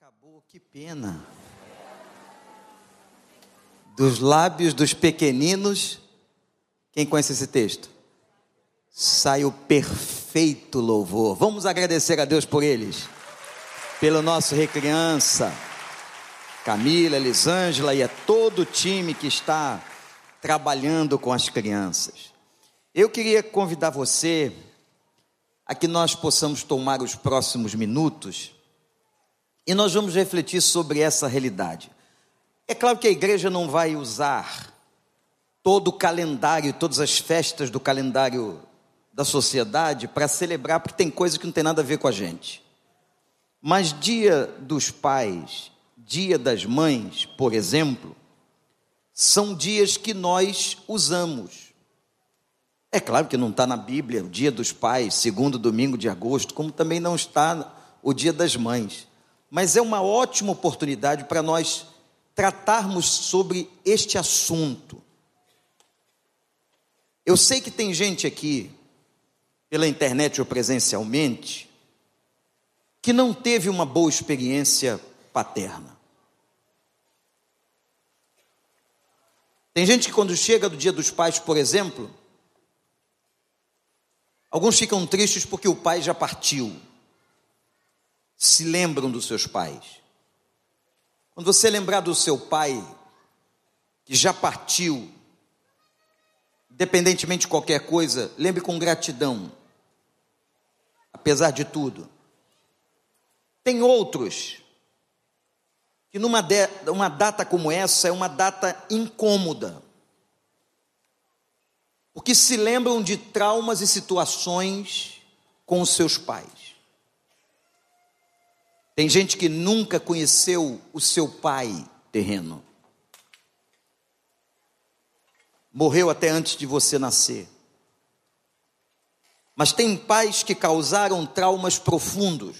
acabou, que pena. Dos lábios dos pequeninos, quem conhece esse texto? Sai o perfeito louvor. Vamos agradecer a Deus por eles, pelo nosso Recriança, Camila, Elisângela e a todo o time que está trabalhando com as crianças. Eu queria convidar você a que nós possamos tomar os próximos minutos e nós vamos refletir sobre essa realidade. É claro que a igreja não vai usar todo o calendário, todas as festas do calendário da sociedade para celebrar, porque tem coisa que não tem nada a ver com a gente. Mas Dia dos Pais, Dia das Mães, por exemplo, são dias que nós usamos. É claro que não está na Bíblia o Dia dos Pais, segundo domingo de agosto, como também não está o Dia das Mães. Mas é uma ótima oportunidade para nós tratarmos sobre este assunto. Eu sei que tem gente aqui, pela internet ou presencialmente, que não teve uma boa experiência paterna. Tem gente que quando chega do Dia dos Pais, por exemplo, alguns ficam tristes porque o pai já partiu. Se lembram dos seus pais. Quando você lembrar do seu pai, que já partiu, independentemente de qualquer coisa, lembre com gratidão, apesar de tudo. Tem outros, que uma data como essa é uma data incômoda, porque se lembram de traumas e situações com os seus pais. Tem gente que nunca conheceu o seu pai terreno. Morreu até antes de você nascer. Mas tem pais que causaram traumas profundos,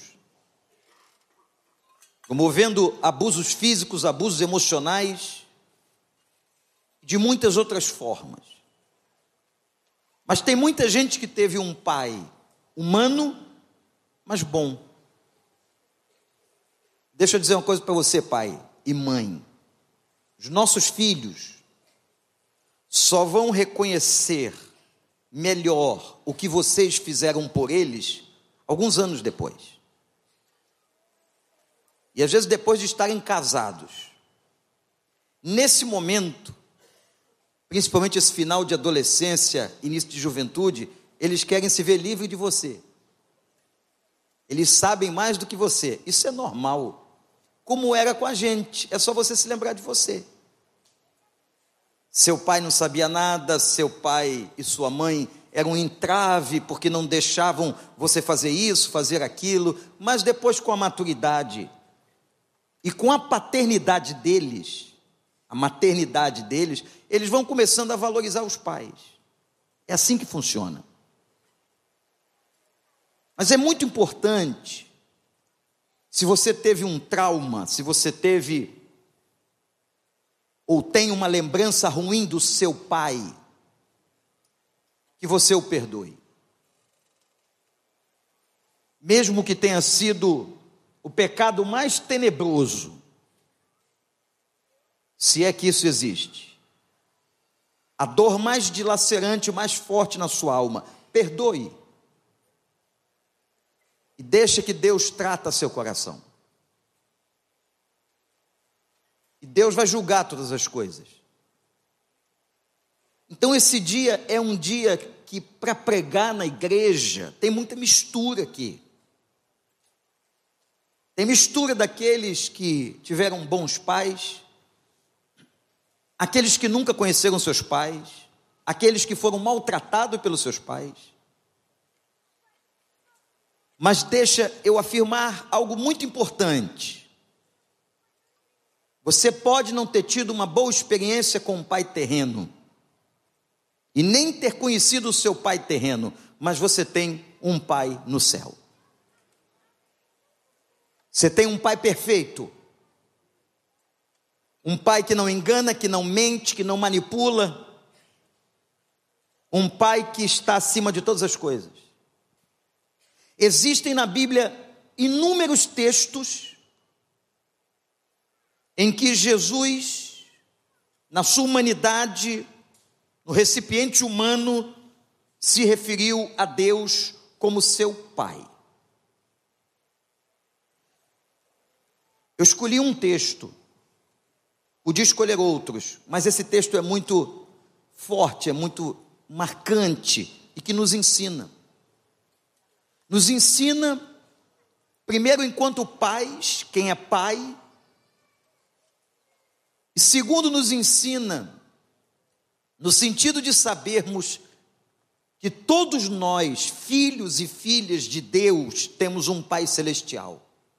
promovendo abusos físicos, abusos emocionais, de muitas outras formas. Mas tem muita gente que teve um pai humano, mas bom. Deixa eu dizer uma coisa para você, pai e mãe. Os nossos filhos só vão reconhecer melhor o que vocês fizeram por eles alguns anos depois. E às vezes depois de estarem casados. Nesse momento, principalmente esse final de adolescência, início de juventude, eles querem se ver livre de você. Eles sabem mais do que você. Isso é normal. Como era com a gente, é só você se lembrar de você. Seu pai não sabia nada, seu pai e sua mãe eram um entrave, porque não deixavam você fazer isso, fazer aquilo, mas depois com a maturidade, e com a paternidade deles, a maternidade deles, eles vão começando a valorizar os pais. É assim que funciona. Mas é muito importante, se você teve um trauma, se você teve ou tem uma lembrança ruim do seu pai, que você o perdoe. Mesmo que tenha sido o pecado mais tenebroso, se é que isso existe, a dor mais dilacerante, mais forte na sua alma, perdoe. E deixa que Deus trata seu coração. E Deus vai julgar todas as coisas. Então esse dia é um dia que para pregar na igreja tem muita mistura aqui. Tem mistura daqueles que tiveram bons pais, aqueles que nunca conheceram seus pais, aqueles que foram maltratados pelos seus pais. Mas deixa eu afirmar algo muito importante. Você pode não ter tido uma boa experiência com o pai terreno, e nem ter conhecido o seu pai terreno, mas você tem um pai no céu. Você tem um pai perfeito. Um pai que não engana, que não mente, que não manipula. Um pai que está acima de todas as coisas. Existem na Bíblia inúmeros textos em que Jesus, na sua humanidade, no recipiente humano, se referiu a Deus como seu Pai. Eu escolhi um texto, podia escolher outros, mas esse texto é muito forte, é muito marcante e que nos ensina. Nos ensina, primeiro, enquanto pais, quem é pai, e segundo, nos ensina, no sentido de sabermos que todos nós, filhos e filhas de Deus, temos um Pai celestial.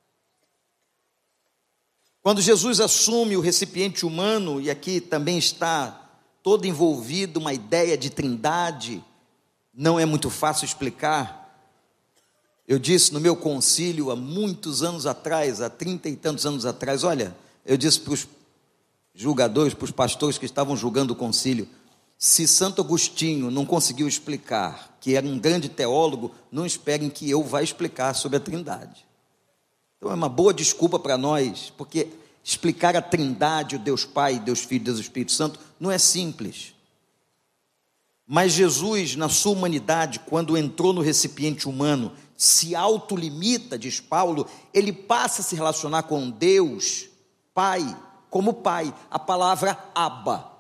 Quando Jesus assume o recipiente humano, e aqui também está todo envolvido uma ideia de trindade, não é muito fácil explicar. Eu disse no meu concílio há muitos anos atrás, há 30 e tantos anos atrás, olha, eu disse para os julgadores, para os pastores que estavam julgando o concílio, se Santo Agostinho não conseguiu explicar, que era um grande teólogo, não esperem que eu vá explicar sobre a trindade. Então é uma boa desculpa para nós, porque explicar a trindade, o Deus Pai, Deus Filho, Deus Espírito Santo, não é simples. Mas Jesus, na sua humanidade, quando entrou no recipiente humano, se autolimita, diz Paulo, ele passa a se relacionar com Deus, Pai, como Pai, a palavra Abba.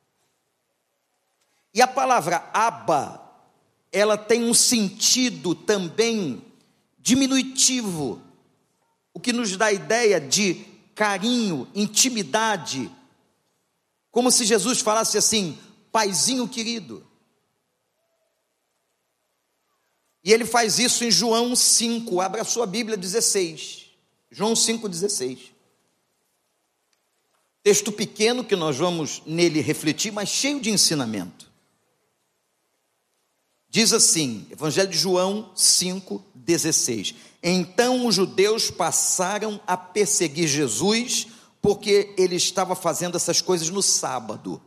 E a palavra Abba, ela tem um sentido também diminutivo, o que nos dá a ideia de carinho, intimidade, como se Jesus falasse assim, paizinho querido. E ele faz isso em João 5, abra a sua Bíblia 16, João 5,16. Texto pequeno que nós vamos nele refletir, mas cheio de ensinamento. Diz assim, Evangelho de João 5,16. Então os judeus passaram a perseguir Jesus, porque ele estava fazendo essas coisas no sábado.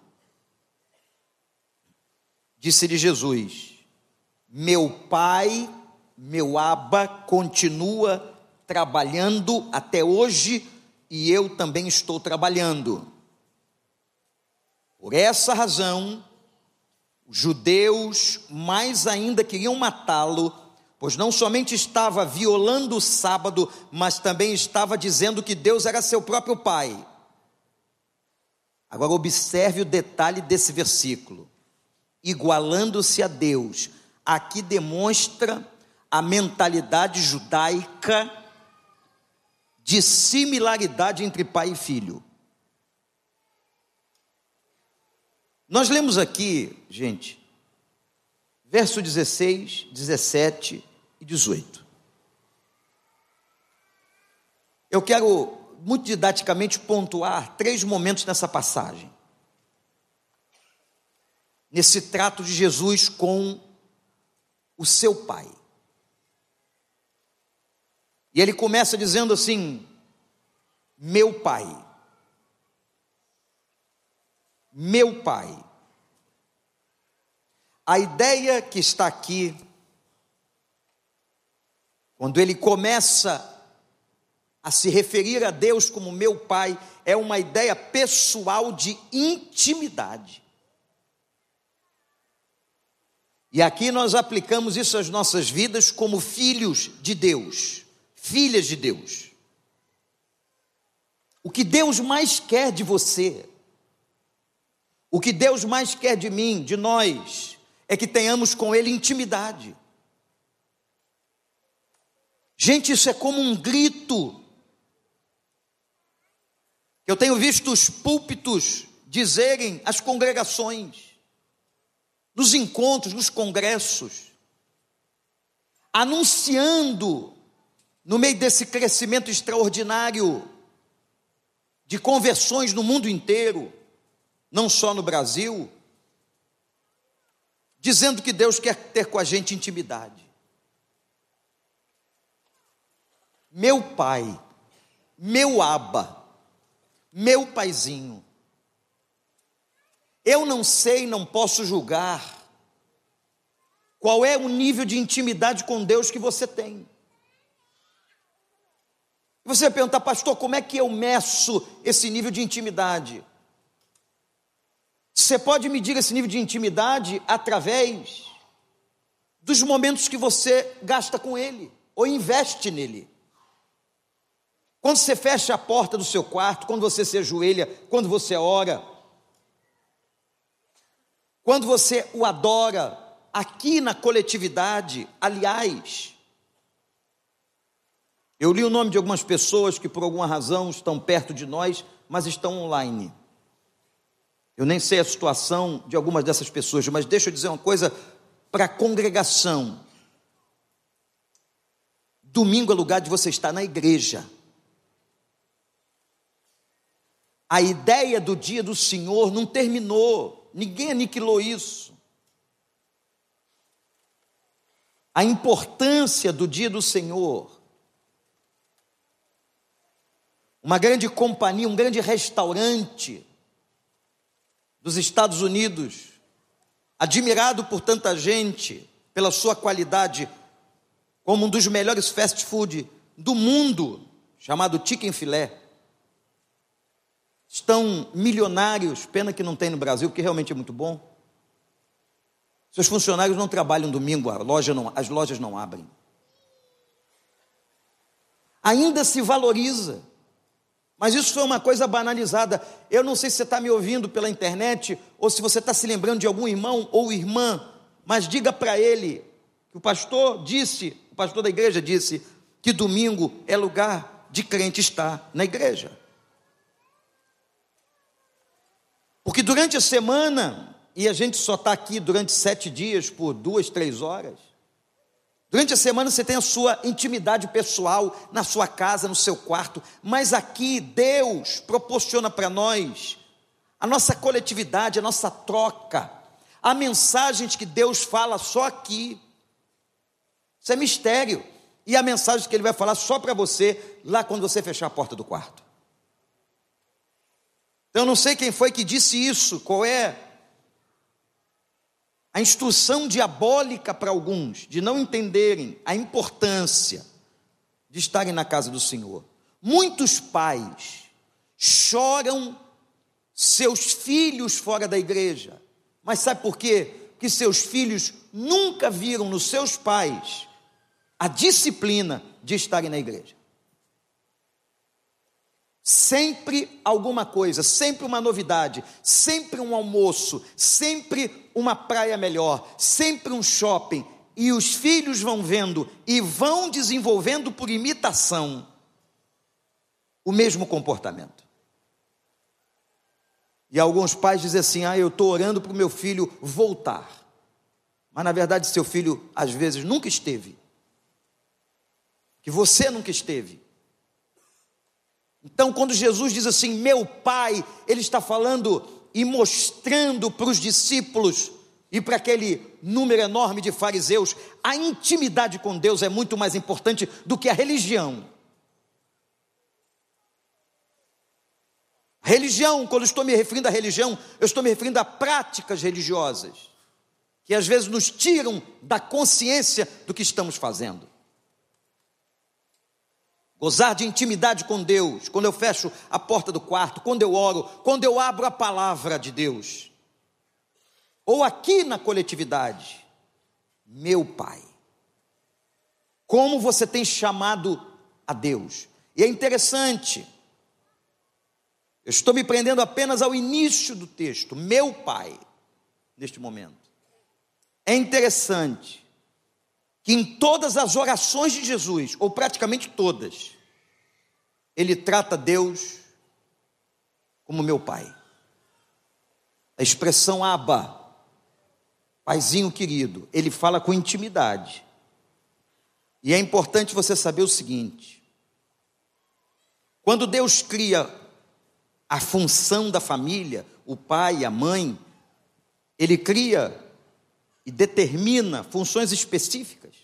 Disse-lhe Jesus, meu Pai, meu Abba, continua trabalhando até hoje, e eu também estou trabalhando. Por essa razão, os judeus mais ainda queriam matá-lo, pois não somente estava violando o sábado, mas também estava dizendo que Deus era seu próprio Pai. Agora observe o detalhe desse versículo. Igualando-se a Deus. Aqui demonstra a mentalidade judaica de similaridade entre pai e filho. Nós lemos aqui, gente, verso 16, 17 e 18. Eu quero, muito didaticamente, pontuar 3 momentos nessa passagem. Nesse trato de Jesus com o seu Pai. E ele começa dizendo assim, meu Pai. Meu Pai. A ideia que está aqui, quando ele começa a se referir a Deus como meu Pai, é uma ideia pessoal de intimidade. E aqui nós aplicamos isso às nossas vidas como filhos de Deus, filhas de Deus. O que Deus mais quer de você, o que Deus mais quer de mim, de nós, é que tenhamos com Ele intimidade. Gente, isso é como um grito. Eu tenho visto os púlpitos dizerem às congregações, nos encontros, nos congressos, anunciando, no meio desse crescimento extraordinário de conversões no mundo inteiro, não só no Brasil, dizendo que Deus quer ter com a gente intimidade. Meu Pai, meu Abba, meu Paizinho. Eu não sei, não posso julgar qual é o nível de intimidade com Deus que você tem. E você vai perguntar, pastor, como é que eu meço esse nível de intimidade? Você pode medir esse nível de intimidade através dos momentos que você gasta com Ele, ou investe nele. Quando você fecha a porta do seu quarto, quando você se ajoelha, quando você ora, quando você o adora, aqui na coletividade. Aliás, eu li o nome de algumas pessoas que por alguma razão estão perto de nós, mas estão online. Eu nem sei a situação de algumas dessas pessoas, mas deixa eu dizer uma coisa para a congregação. Domingo é lugar de você estar na igreja. A ideia do dia do Senhor não terminou, ninguém aniquilou isso. A importância do dia do Senhor. Uma grande companhia, um grande restaurante dos Estados Unidos, admirado por tanta gente, pela sua qualidade, como um dos melhores fast food do mundo, chamado Chicken Filé. Estão milionários, pena que não tem no Brasil, porque realmente é muito bom. Seus funcionários não trabalham domingo, as lojas não abrem. Ainda se valoriza, mas isso foi uma coisa banalizada. Eu não sei se você está me ouvindo pela internet, ou se você está se lembrando de algum irmão ou irmã, mas diga para ele, que o pastor da igreja disse, que domingo é lugar de crente estar na igreja. Porque durante a semana, e a gente só está aqui durante 7 dias, por 2, 3 horas, durante a semana você tem a sua intimidade pessoal, na sua casa, no seu quarto, mas aqui Deus proporciona para nós a nossa coletividade, a nossa troca, há mensagens que Deus fala só aqui, isso é mistério, e há mensagens que Ele vai falar só para você, lá quando você fechar a porta do quarto. Então, eu não sei quem foi que disse isso, qual é a instrução diabólica para alguns, de não entenderem a importância de estarem na casa do Senhor. Muitos pais choram seus filhos fora da igreja, mas sabe por quê? Porque seus filhos nunca viram nos seus pais a disciplina de estarem na igreja. Sempre alguma coisa, sempre uma novidade, sempre um almoço, sempre uma praia melhor, sempre um shopping, e os filhos vão vendo e vão desenvolvendo por imitação o mesmo comportamento. E alguns pais dizem assim, eu estou orando para o meu filho voltar, mas na verdade seu filho às vezes nunca esteve, que você nunca esteve. Então, quando Jesus diz assim, meu Pai, Ele está falando e mostrando para os discípulos e para aquele número enorme de fariseus, a intimidade com Deus é muito mais importante do que a religião. Religião, quando eu estou me referindo à religião, eu estou me referindo a práticas religiosas, que às vezes nos tiram da consciência do que estamos fazendo. Gozar de intimidade com Deus, quando eu fecho a porta do quarto, quando eu oro, quando eu abro a palavra de Deus, ou aqui na coletividade, meu Pai, como você tem chamado a Deus? E é interessante, eu estou me prendendo apenas ao início do texto, meu Pai, neste momento. É interessante que em todas as orações de Jesus, ou praticamente todas, Ele trata Deus como meu Pai. A expressão Abba, Paizinho querido, Ele fala com intimidade. E é importante você saber o seguinte, quando Deus cria a função da família, o pai e a mãe, Ele cria e determina funções específicas.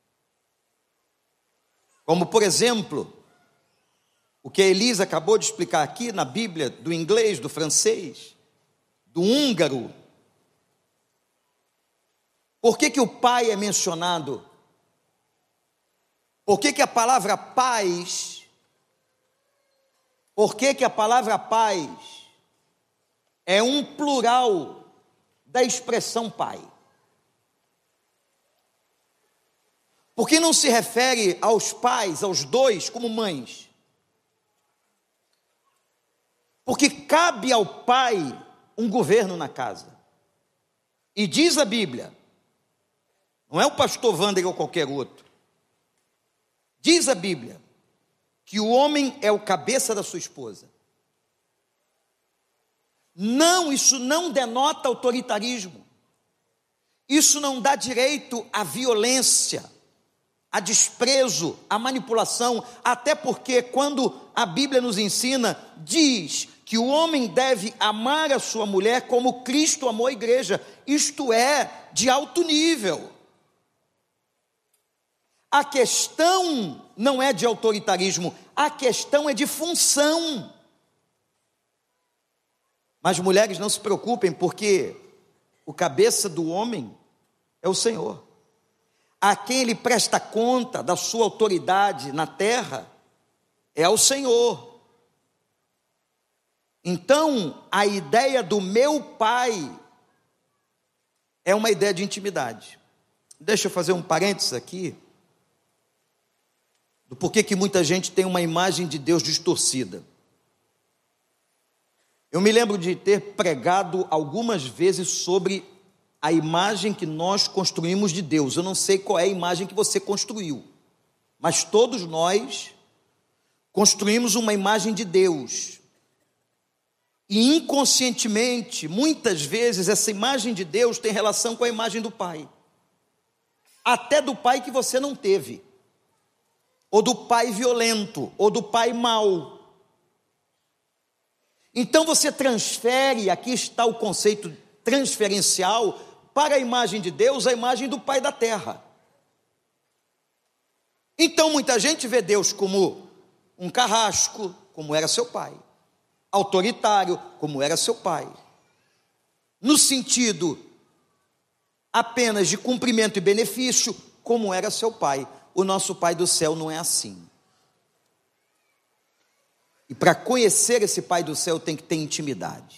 Como, por exemplo, o que a Elisa acabou de explicar aqui na Bíblia, do inglês, do francês, do húngaro. Por que o pai é mencionado? Por que a palavra pais Por que que a palavra paz é um plural da expressão pai? Porque não se refere aos pais, aos dois, como mães. Porque cabe ao pai um governo na casa. E diz a Bíblia, não é o pastor Wander ou qualquer outro, diz a Bíblia que o homem é o cabeça da sua esposa. Não, isso não denota autoritarismo. Isso não dá direito à violência, a desprezo, a manipulação, até porque quando a Bíblia nos ensina, diz que o homem deve amar a sua mulher como Cristo amou a igreja, isto é, de alto nível. A questão não é de autoritarismo, a questão é de função. Mas mulheres, não se preocupem, porque o cabeça do homem é o Senhor. A quem ele presta conta da sua autoridade na terra é ao Senhor. Então, a ideia do meu pai é uma ideia de intimidade. Deixa eu fazer um parênteses aqui, do porquê que muita gente tem uma imagem de Deus distorcida. Eu me lembro de ter pregado algumas vezes sobre a imagem que nós construímos de Deus. Eu não sei qual é a imagem que você construiu, mas todos nós construímos uma imagem de Deus. E inconscientemente, muitas vezes, essa imagem de Deus tem relação com a imagem do Pai. Até do pai que você não teve. Ou do pai violento, ou do pai mau. Então você transfere, aqui está o conceito transferencial, para a imagem de Deus, a imagem do pai da terra. Então muita gente vê Deus como um carrasco, como era seu pai. Autoritário, como era seu pai. No sentido apenas de cumprimento e benefício, como era seu pai. O nosso Pai do céu não é assim. E para conhecer esse Pai do céu tem que ter intimidade.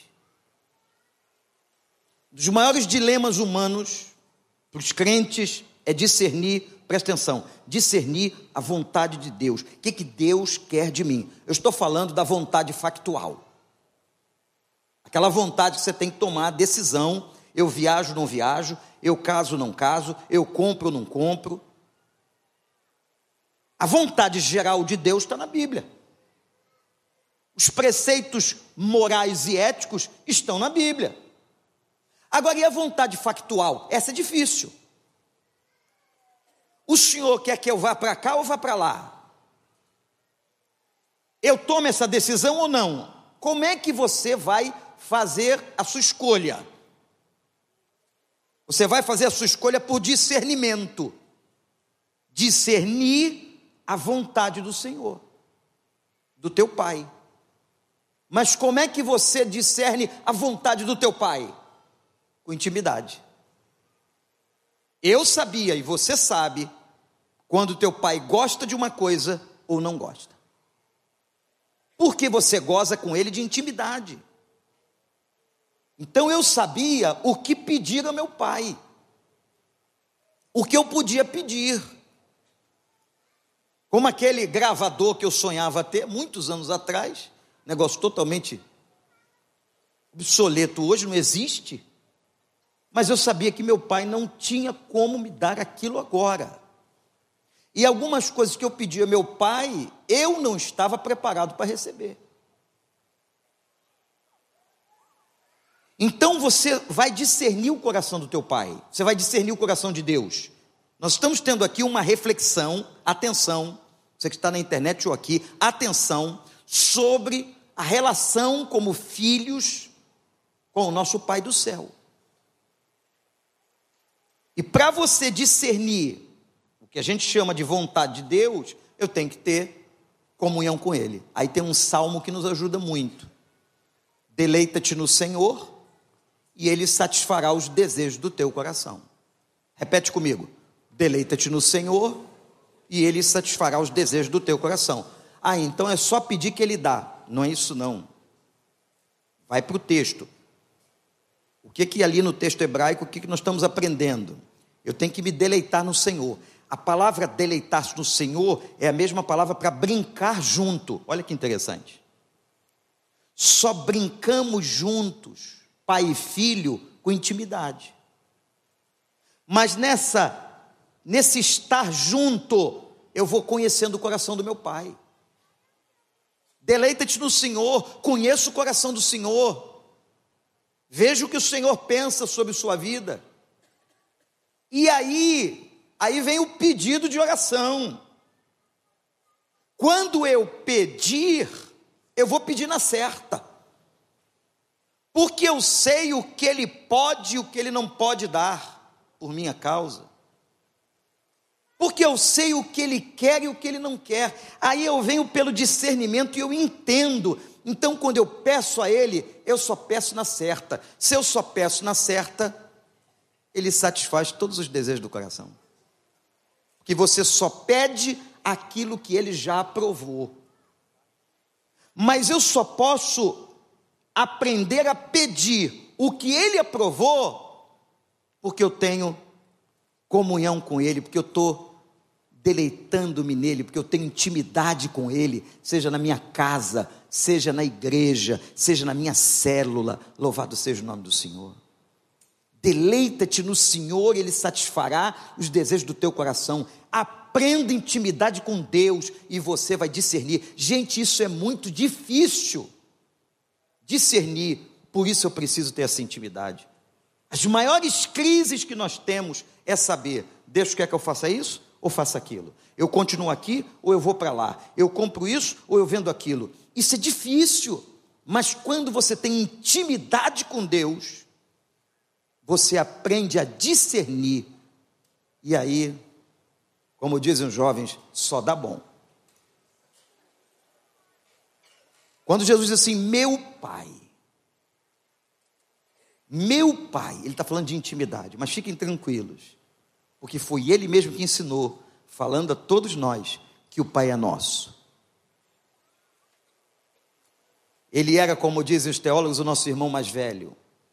Um dos maiores dilemas humanos para os crentes é discernir, presta atenção, discernir a vontade de Deus. O que Deus quer de mim? Eu estou falando da vontade factual. Aquela vontade que você tem que tomar a decisão, eu viajo, não viajo, eu caso, não caso, eu compro, não compro. A vontade geral de Deus está na Bíblia. Os preceitos morais e éticos estão na Bíblia. Agora, e a vontade factual? Essa é difícil. O Senhor quer que eu vá para cá ou vá para lá? Eu tomo essa decisão ou não? Como é que você vai fazer a sua escolha? Você vai fazer a sua escolha por discernimento. Discernir a vontade do Senhor, do teu pai. Mas como é que você discerne a vontade do teu pai? Com intimidade. Eu sabia, e você sabe, quando teu pai gosta de uma coisa ou não gosta. Porque você goza com ele de intimidade. Então eu sabia o que pedir ao meu pai. O que eu podia pedir. Como aquele gravador que eu sonhava ter muitos anos atrás, negócio totalmente obsoleto, hoje não existe, mas eu sabia que meu pai não tinha como me dar aquilo agora. E algumas coisas que eu pedi ao meu pai, eu não estava preparado para receber. Então você vai discernir o coração do teu pai, você vai discernir o coração de Deus. Nós estamos tendo aqui uma reflexão, atenção, você que está na internet ou aqui, atenção, sobre a relação como filhos com o nosso Pai do céu. E para você discernir o que a gente chama de vontade de Deus, eu tenho que ter comunhão com Ele. Aí tem um salmo que nos ajuda muito. Deleita-te no Senhor e Ele satisfará os desejos do teu coração. Repete comigo. Deleita-te no Senhor e Ele satisfará os desejos do teu coração. Ah, então é só pedir que Ele dá. não é isso não. Vai para o texto. O que ali no texto hebraico, o que nós estamos aprendendo? Eu tenho que me deleitar no Senhor. A palavra deleitar-se no Senhor é a mesma palavra para brincar junto. Olha que interessante. Só brincamos juntos, pai e filho, com intimidade. Mas nesse estar junto, eu vou conhecendo o coração do meu pai. Deleita-te no Senhor, conheça o coração do Senhor. Veja o que o Senhor pensa sobre sua vida. E aí vem o pedido de oração. Quando eu pedir, eu vou pedir na certa. Porque eu sei o que Ele pode e o que Ele não pode dar por minha causa. Porque eu sei o que Ele quer e o que Ele não quer. Aí eu venho pelo discernimento e eu entendo. Então quando eu peço a Ele, eu só peço na certa. Se eu só peço na certa, Ele satisfaz todos os desejos do coração. Porque você só pede aquilo que Ele já aprovou. Mas eu só posso aprender a pedir o que Ele aprovou, porque eu tenho comunhão com Ele, porque eu estou deleitando-me nele, porque eu tenho intimidade com Ele, seja na minha casa, seja na igreja, seja na minha célula. Louvado seja o nome do Senhor. Deleita-te no Senhor, Ele satisfará os desejos do teu coração. Aprenda intimidade com Deus e você vai discernir. Gente, isso é muito difícil, discernir. Por isso eu preciso ter essa intimidade. As maiores crises que nós temos é saber: Deus quer que eu faça isso ou faça aquilo? Eu continuo aqui ou eu vou para lá? Eu compro isso ou eu vendo aquilo? Isso é difícil, mas quando você tem intimidade com Deus, você aprende a discernir, e aí, como dizem os jovens, só dá bom. Quando Jesus diz assim, meu Pai, Ele está falando de intimidade, mas fiquem tranquilos, porque foi Ele mesmo que ensinou, falando a todos nós, que o Pai é nosso. Ele era, como dizem os teólogos, o nosso irmão mais velho.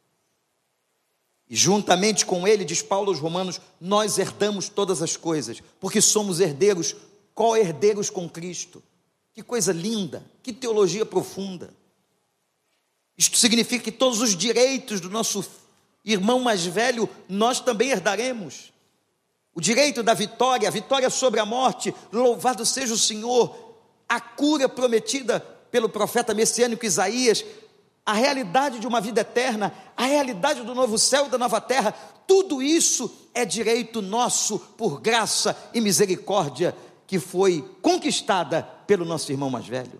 E juntamente com ele, diz Paulo aos Romanos, nós herdamos todas as coisas, porque somos herdeiros, co-herdeiros com Cristo. Que coisa linda, que teologia profunda. Isto significa que todos os direitos do nosso irmão mais velho, nós também herdaremos. O direito da vitória, a vitória sobre a morte, louvado seja o Senhor, a cura prometida pelo profeta messiânico Isaías, a realidade de uma vida eterna, a realidade do novo céu e da nova terra, tudo isso é direito nosso por graça e misericórdia que foi conquistada pelo nosso irmão mais velho.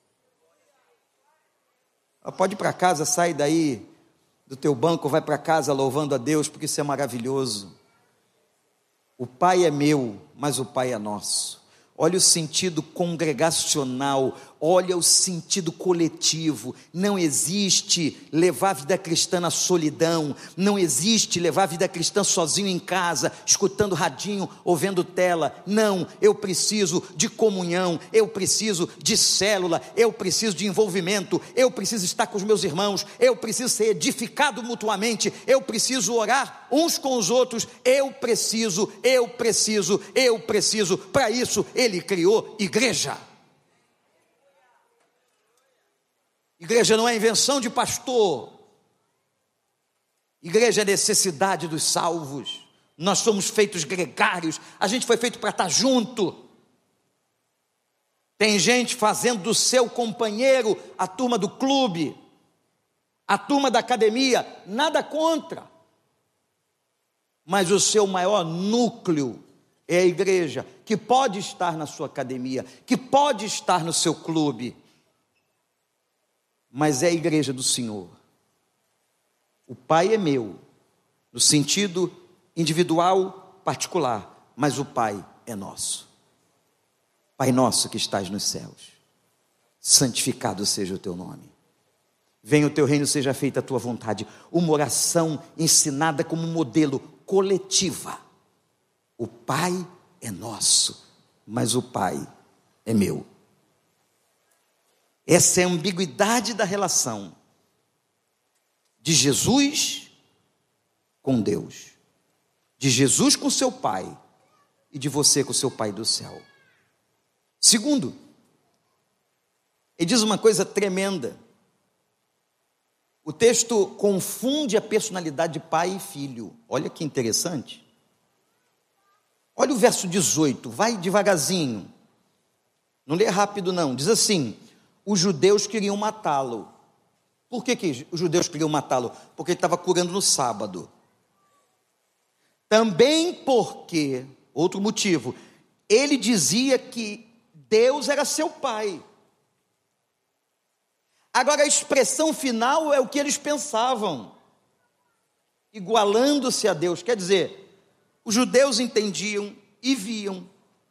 Pode ir para casa, sai daí do teu banco, vai para casa louvando a Deus, porque isso é maravilhoso. O Pai é meu, mas o Pai é nosso. Olha o sentido congregacional, olha o sentido coletivo. Não existe levar a vida cristã na solidão, não existe levar a vida cristã sozinho em casa, escutando radinho ou vendo tela. Não, eu preciso de comunhão, eu preciso de célula, eu preciso de envolvimento, eu preciso estar com os meus irmãos, eu preciso ser edificado mutuamente, eu preciso orar uns com os outros, eu preciso. Para isso Ele criou igreja. Igreja não é invenção de pastor. Igreja é necessidade dos salvos. Nós somos feitos gregários. A gente foi feito para estar junto. Tem gente fazendo do seu companheiro a turma do clube, a turma da academia. Nada contra. Mas o seu maior núcleo é a igreja, que pode estar na sua academia, que pode estar no seu clube, mas é a igreja do Senhor. O Pai é meu, no sentido individual, particular, mas o Pai é nosso. Pai nosso que estás nos céus, santificado seja o teu nome. Venha o teu reino, seja feita a tua vontade. Uma oração ensinada como modelo coletiva. O Pai é nosso, mas o Pai é meu. Essa é a ambiguidade da relação de Jesus com Deus, de Jesus com seu Pai e de você com seu Pai do céu. Segundo, ele diz uma coisa tremenda. O texto confunde a personalidade de pai e filho. Olha que interessante. Olha o verso 18, vai devagarzinho. Não lê rápido não. Diz assim: os judeus queriam matá-lo. Por que os judeus queriam matá-lo? Porque ele estava curando no sábado. Também porque, outro motivo, ele dizia que Deus era seu pai. Agora a expressão final é o que eles pensavam, igualando-se a Deus. Quer dizer, os judeus entendiam e viam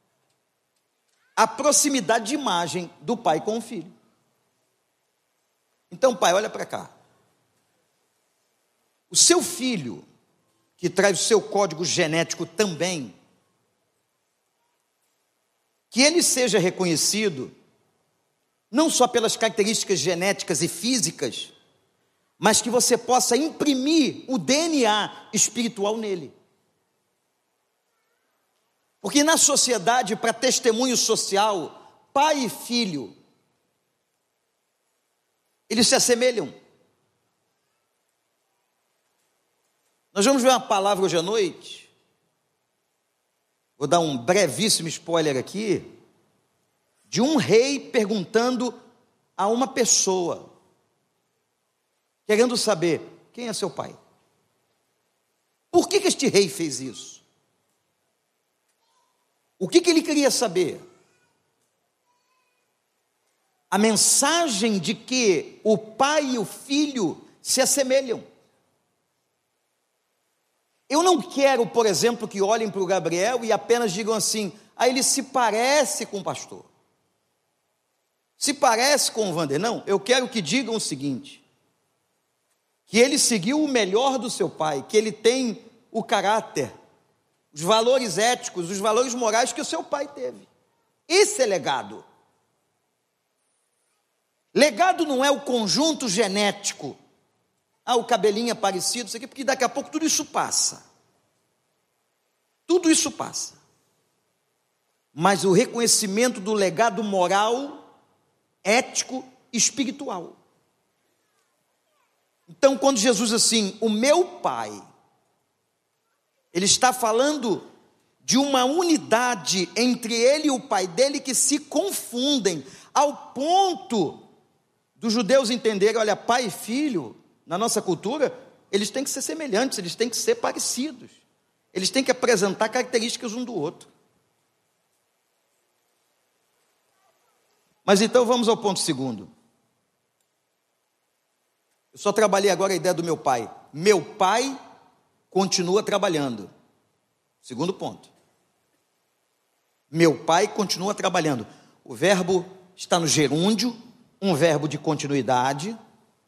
a proximidade de imagem do pai com o filho. Então, pai, olha para cá. O seu filho, que traz o seu código genético também, que ele seja reconhecido não só pelas características genéticas e físicas, mas que você possa imprimir o DNA espiritual nele. Porque na sociedade, para testemunho social, pai e filho, eles se assemelham. Nós vamos ver uma palavra hoje à noite. Vou dar um brevíssimo spoiler aqui, de um rei perguntando a uma pessoa, querendo saber quem é seu pai. Por que este rei fez isso? O que ele queria saber? A mensagem de que o pai e o filho se assemelham. Eu não quero, por exemplo, que olhem para o Gabriel e apenas digam assim: ele se parece com o pastor, se parece com o Wander. Não, eu quero que digam o seguinte: que ele seguiu o melhor do seu pai, que ele tem o caráter, os valores éticos, os valores morais que o seu pai teve. Esse é legado. Legado não é o conjunto genético. O cabelinho é parecido, isso aqui, porque daqui a pouco tudo isso passa. Tudo isso passa. Mas o reconhecimento do legado moral, ético e espiritual. Então, quando Jesus diz assim, o meu pai, ele está falando de uma unidade entre ele e o pai dele que se confundem, ao ponto dos judeus entenderem: olha, pai e filho, na nossa cultura, eles têm que ser semelhantes, eles têm que ser parecidos, eles têm que apresentar características um do outro. Mas então vamos ao ponto segundo. Eu só trabalhei agora a ideia do meu pai. Meu pai continua trabalhando. Segundo ponto. Meu pai continua trabalhando. O verbo está no gerúndio, um verbo de continuidade,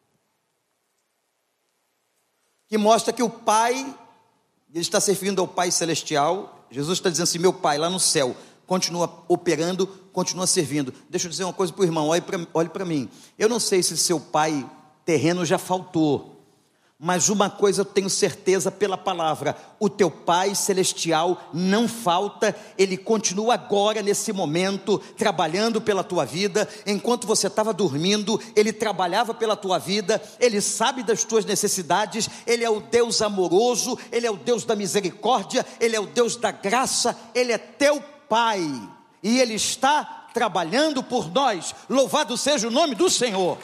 que mostra que o pai, ele está se referindo ao Pai Celestial. Jesus está dizendo assim: meu pai lá no céu continua operando, continua servindo. Deixa eu dizer uma coisa para o irmão, olhe para mim. Eu não sei se seu pai terreno já faltou, mas uma coisa eu tenho certeza pela palavra: o teu Pai Celestial não falta, ele continua agora nesse momento, trabalhando pela tua vida. Enquanto você estava dormindo, ele trabalhava pela tua vida, ele sabe das tuas necessidades, ele é o Deus amoroso, ele é o Deus da misericórdia, ele é o Deus da graça, ele é teu Pai, e ele está trabalhando por nós. Louvado seja o nome do Senhor.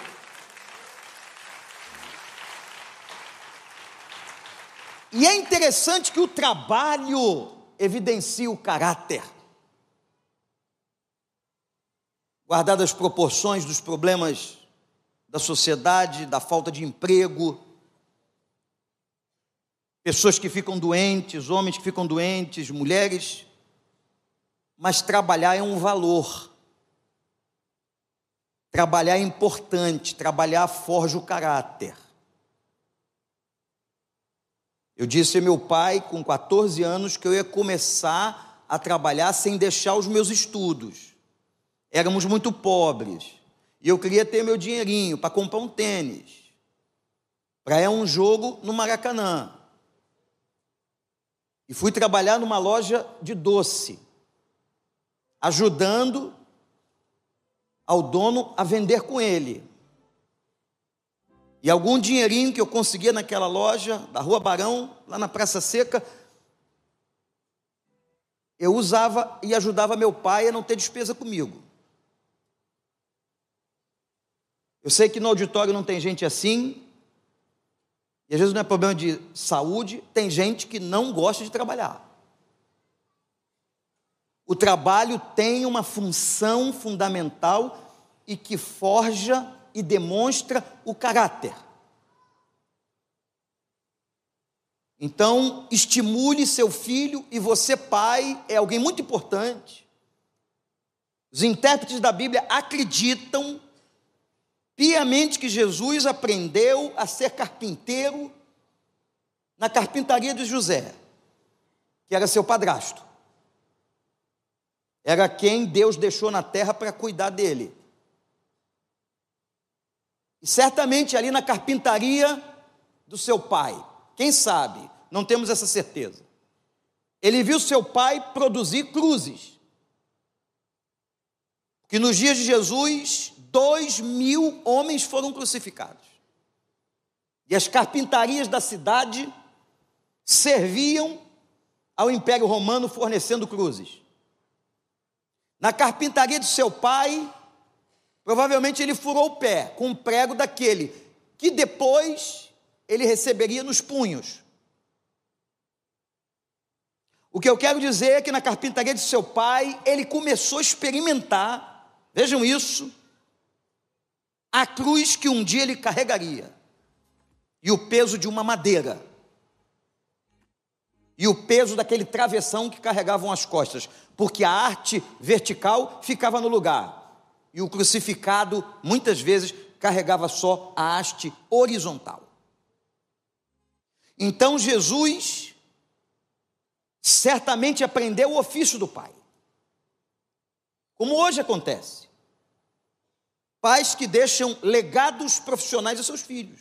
E é interessante que o trabalho evidencia o caráter. Guardadas as proporções dos problemas da sociedade, da falta de emprego, pessoas que ficam doentes, homens que ficam doentes, mulheres, mas trabalhar é um valor. Trabalhar é importante, trabalhar forja o caráter. Eu disse a meu pai, com 14 anos, que eu ia começar a trabalhar sem deixar os meus estudos. Éramos muito pobres. E eu queria ter meu dinheirinho para comprar um tênis, para ir a um jogo no Maracanã. E fui trabalhar numa loja de doce, ajudando ao dono a vender com ele. E algum dinheirinho que eu conseguia naquela loja, da Rua Barão, lá na Praça Seca, eu usava e ajudava meu pai a não ter despesa comigo. Eu sei que no auditório não tem gente assim, e às vezes não é problema de saúde, tem gente que não gosta de trabalhar. O trabalho tem uma função fundamental e que forja e demonstra o caráter. Então, estimule seu filho, e você, pai, é alguém muito importante. Os intérpretes da Bíblia acreditam piamente que Jesus aprendeu a ser carpinteiro na carpintaria de José, que era seu padrasto. Era quem Deus deixou na terra para cuidar dele. E certamente ali na carpintaria do seu pai, quem sabe, não temos essa certeza, ele viu seu pai produzir cruzes. Que nos dias de Jesus, 2.000 homens foram crucificados. E as carpintarias da cidade serviam ao Império Romano fornecendo cruzes. Na carpintaria de seu pai, provavelmente ele furou o pé com um prego daquele que depois ele receberia nos punhos. O que eu quero dizer é que na carpintaria de seu pai, ele começou a experimentar, vejam isso, a cruz que um dia ele carregaria, e o peso de uma madeira, e o peso daquele travessão que carregavam as costas, porque a arte vertical ficava no lugar, e o crucificado, muitas vezes, carregava só a haste horizontal. Então Jesus certamente aprendeu o ofício do pai, como hoje acontece. Pais que deixam legados profissionais a seus filhos.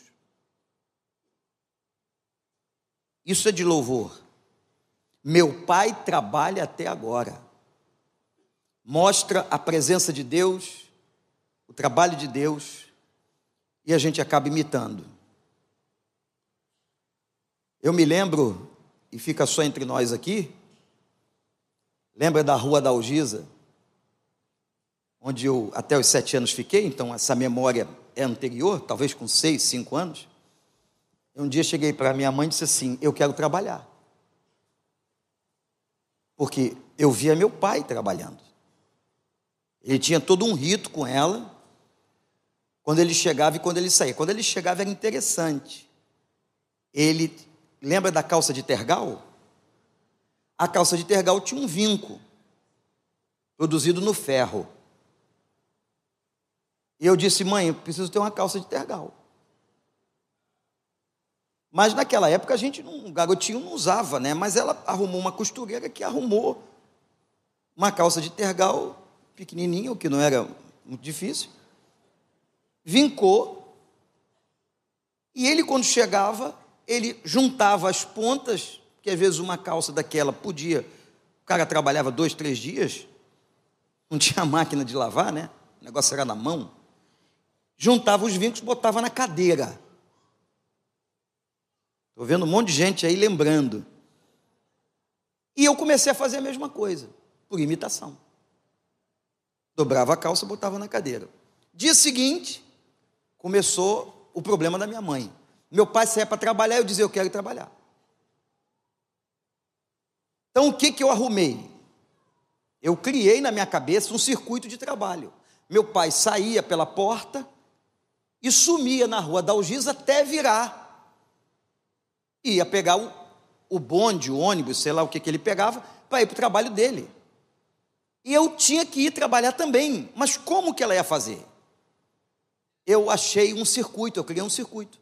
Isso é de louvor. Meu pai trabalha até agora. Mostra a presença de Deus, o trabalho de Deus, e a gente acaba imitando. Eu me lembro, e fica só entre nós aqui, lembra da Rua da Algisa, onde eu até os 7 anos fiquei, então essa memória é anterior, talvez com 6, 5 anos. Um dia cheguei para minha mãe e disse assim: eu quero trabalhar. Porque eu via meu pai trabalhando. Ele tinha todo um rito com ela, quando ele chegava e quando ele saía. Quando ele chegava era interessante. Ele, lembra da calça de tergal? A calça de tergal tinha um vinco, produzido no ferro. E eu disse: mãe, eu preciso ter uma calça de tergal. Mas naquela época um garotinho não usava, né? Mas ela arrumou uma costureira que arrumou uma calça de tergal pequenininha, o que não era muito difícil. Vincou. E ele, quando chegava, ele juntava as pontas, que às vezes uma calça daquela podia, o cara trabalhava 2, 3 dias, não tinha máquina de lavar, né? O negócio era na mão. Juntava os vincos, botava na cadeira. Estou vendo um monte de gente aí lembrando. E eu comecei a fazer a mesma coisa, por imitação. Dobrava a calça, botava na cadeira. Dia seguinte, começou o problema da minha mãe. Meu pai saía para trabalhar, eu dizia: eu quero trabalhar. Então o que eu arrumei? Eu criei na minha cabeça um circuito de trabalho. Meu pai saía pela porta e sumia na Rua da Algisa até virar. Ia pegar o bonde, o ônibus, sei lá o que ele pegava, para ir para o trabalho dele. E eu tinha que ir trabalhar também. Mas como que ela ia fazer? Eu achei um circuito, eu criei um circuito.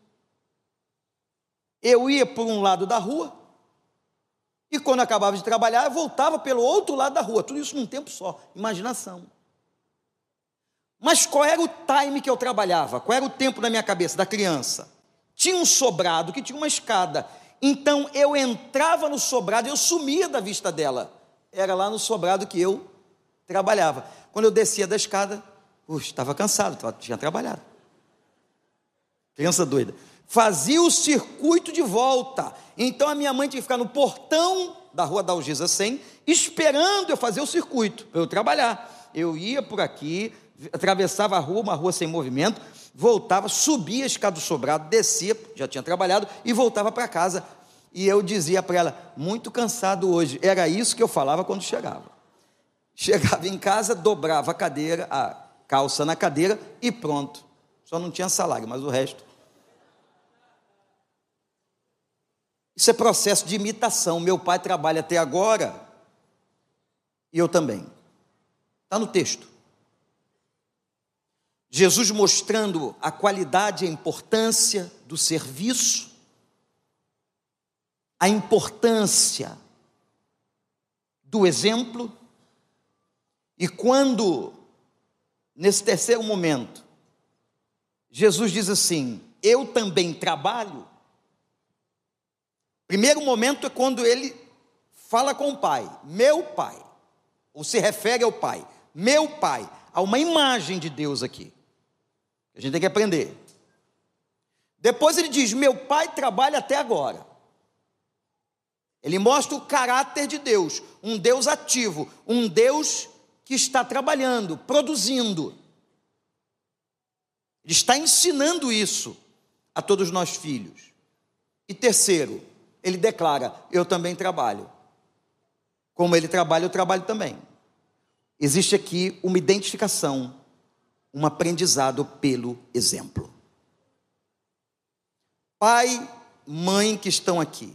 Eu ia por um lado da rua, e quando acabava de trabalhar, eu voltava pelo outro lado da rua. Tudo isso num tempo só, imaginação. Mas qual era o time que eu trabalhava? Qual era o tempo na minha cabeça, da criança? Tinha um sobrado que tinha uma escada. Então eu entrava no sobrado e eu sumia da vista dela. Era lá no sobrado que eu trabalhava. Quando eu descia da escada, estava cansado, tinha trabalhado. Criança doida. Fazia o circuito de volta. Então a minha mãe tinha que ficar no portão da rua da Algisa 100, esperando eu fazer o circuito, para eu trabalhar. Eu ia por aqui, atravessava a rua, uma rua sem movimento, voltava, subia a escada do sobrado, descia, já tinha trabalhado, e voltava para casa. E eu dizia para ela, muito cansado hoje. Era isso que eu falava quando chegava. Chegava em casa, dobrava a cadeira, a calça na cadeira e pronto. Só não tinha salário, mas o resto. Isso é processo de imitação. Meu pai trabalha até agora e eu também. Está no texto. Jesus mostrando a qualidade e a importância do serviço, a importância do exemplo, e quando, nesse terceiro momento, Jesus diz assim, eu também trabalho. Primeiro momento é quando ele fala com o pai, meu pai, ou se refere ao pai, meu pai. Há uma imagem de Deus aqui, que a gente tem que aprender. Depois ele diz, meu pai trabalha até agora. Ele mostra o caráter de Deus, um Deus ativo, um Deus que está trabalhando, produzindo. Ele está ensinando isso a todos nós filhos. E terceiro, ele declara, eu também trabalho. Como ele trabalha, eu trabalho também. Existe aqui uma identificação, um aprendizado pelo exemplo. Pai, mãe que estão aqui.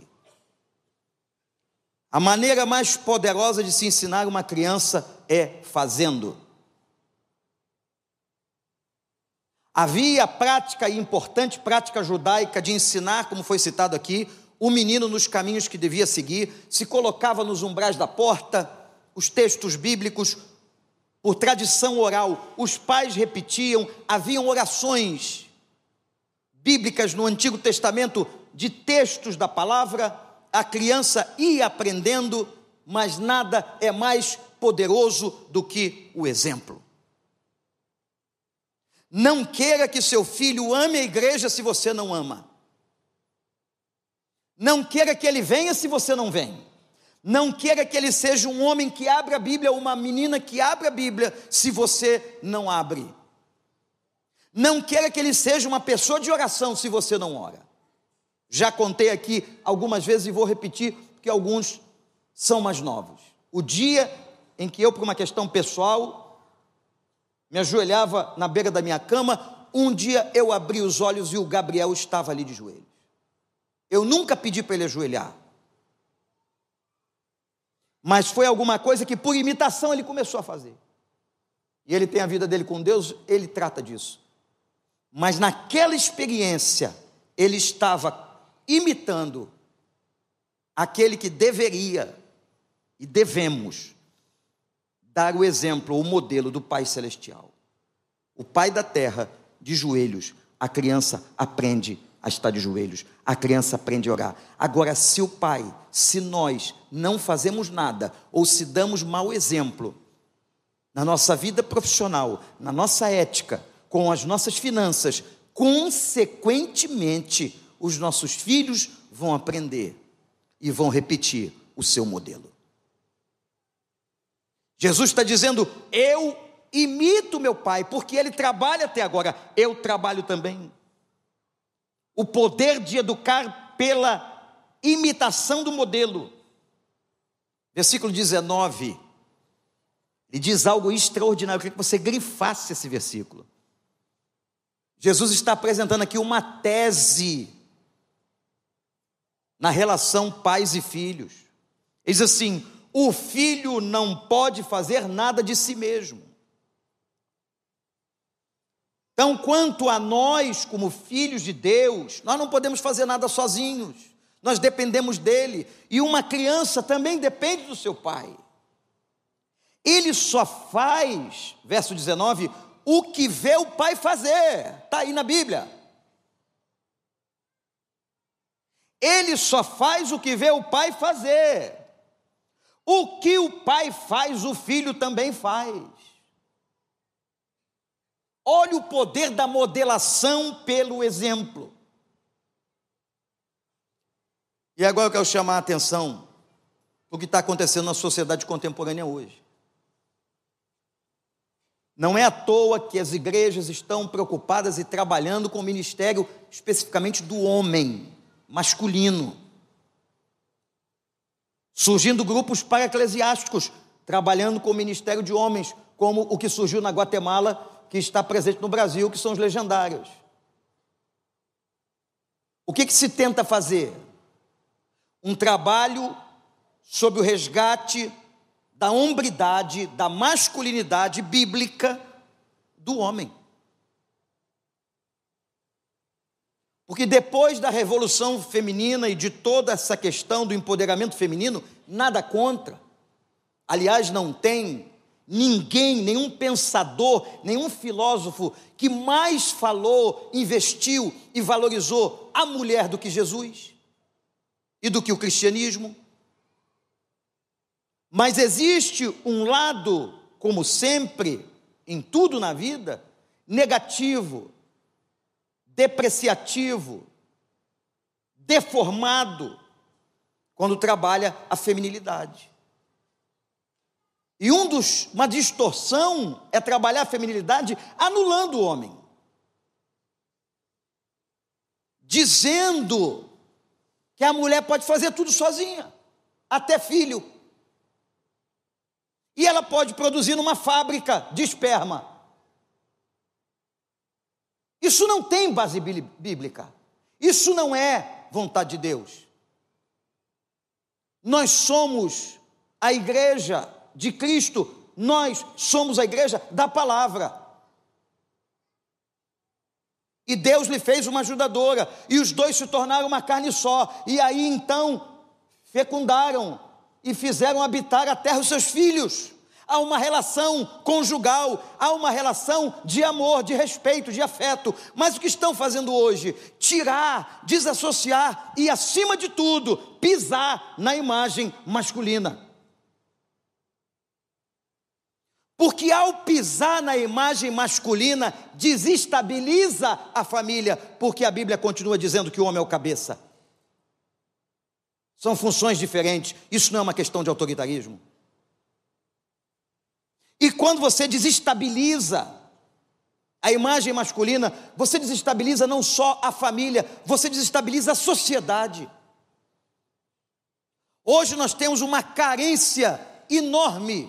A maneira mais poderosa de se ensinar uma criança é fazendo. Havia a prática e importante prática judaica de ensinar, como foi citado aqui, o menino nos caminhos que devia seguir, se colocava nos umbrais da porta, os textos bíblicos, por tradição oral, os pais repetiam, haviam orações bíblicas no Antigo Testamento de textos da palavra, a criança ia aprendendo, mas nada é mais poderoso do que o exemplo. Não queira que seu filho ame a igreja se você não ama. Não queira que ele venha se você não vem. Não queira que ele seja um homem que abra a Bíblia, ou uma menina que abra a Bíblia, se você não abre. Não queira que ele seja uma pessoa de oração, se você não ora. Já contei aqui algumas vezes e vou repetir, porque alguns são mais novos. O dia em que eu, por uma questão pessoal, me ajoelhava na beira da minha cama, um dia eu abri os olhos e o Gabriel estava ali de joelhos. Eu nunca pedi para ele ajoelhar. Mas foi alguma coisa que por imitação ele começou a fazer. E ele tem a vida dele com Deus, ele trata disso. Mas naquela experiência, ele estava imitando aquele que deveria e devemos dar o exemplo, o modelo do Pai Celestial. O Pai da terra, de joelhos, a criança aprende a estar de joelhos, a criança aprende a orar. Agora, se nós não fazemos nada, ou se damos mau exemplo, na nossa vida profissional, na nossa ética, com as nossas finanças, consequentemente, os nossos filhos vão aprender e vão repetir o seu modelo. Jesus está dizendo, eu imito meu pai, porque ele trabalha até agora, eu trabalho também. O poder de educar pela imitação do modelo. Versículo 19, ele diz algo extraordinário, eu queria que você grifasse esse versículo. Jesus está apresentando aqui uma tese na relação pais e filhos. Ele diz assim, o filho não pode fazer nada de si mesmo. Então, quanto a nós, como filhos de Deus, nós não podemos fazer nada sozinhos, nós dependemos dele, e uma criança também depende do seu pai. Ele só faz, verso 19, o que vê o pai fazer. Está aí na Bíblia. Ele só faz o que vê o pai fazer. O que o pai faz, o filho também faz. Olha o poder da modelação pelo exemplo. E agora eu quero chamar a atenção para o que está acontecendo na sociedade contemporânea hoje. Não é à toa que as igrejas estão preocupadas e trabalhando com o ministério especificamente do homem masculino. Surgindo grupos para-eclesiásticos, trabalhando com o ministério de homens, como o que surgiu na Guatemala, que está presente no Brasil, que são os legendários. O que se tenta fazer? Um trabalho sobre o resgate da hombridade, da masculinidade bíblica do homem. Porque depois da revolução feminina e de toda essa questão do empoderamento feminino, nada contra. Aliás, não tem ninguém, nenhum pensador, nenhum filósofo que mais falou, investiu e valorizou a mulher do que Jesus e do que o cristianismo. Mas existe um lado, como sempre, em tudo na vida, negativo, depreciativo, deformado, quando trabalha a feminilidade. E uma distorção é trabalhar a feminilidade anulando o homem, dizendo que a mulher pode fazer tudo sozinha, até filho. E ela pode produzir numa fábrica de esperma. Isso não tem base bíblica. Isso não é vontade de Deus. Nós somos a igreja de Cristo, nós somos a igreja da palavra. E Deus lhe fez uma ajudadora, e os dois se tornaram uma carne só, e aí então fecundaram e fizeram habitar a terra os seus filhos. Há uma relação conjugal, há uma relação de amor, de respeito, de afeto. Mas o que estão fazendo hoje? Tirar, desassociar e, acima de tudo, pisar na imagem masculina. Porque ao pisar na imagem masculina, desestabiliza a família, porque a Bíblia continua dizendo que o homem é o cabeça. São funções diferentes, isso não é uma questão de autoritarismo. E quando você desestabiliza a imagem masculina, você desestabiliza não só a família, você desestabiliza a sociedade. Hoje nós temos uma carência enorme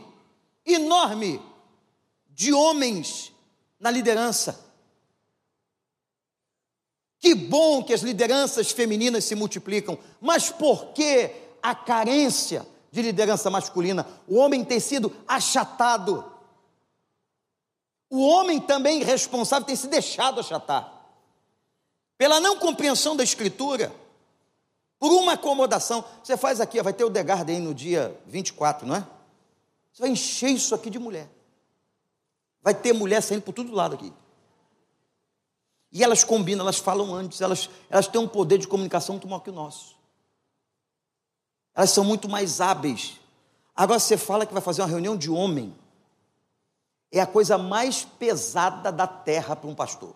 de homens na liderança. Que bom que as lideranças femininas se multiplicam, mas por que a carência de liderança masculina? O homem tem sido achatado. O homem também responsável tem se deixado achatar. Pela não compreensão da Escritura, por uma acomodação. Você faz aqui, vai ter o The Garden no dia 24, não é? Você vai encher isso aqui de mulher. Vai ter mulher saindo por todo lado aqui. E elas combinam, elas falam antes, elas têm um poder de comunicação muito maior que o nosso. Elas são muito mais hábeis. Agora você fala que vai fazer uma reunião de homem. É a coisa mais pesada da terra para um pastor.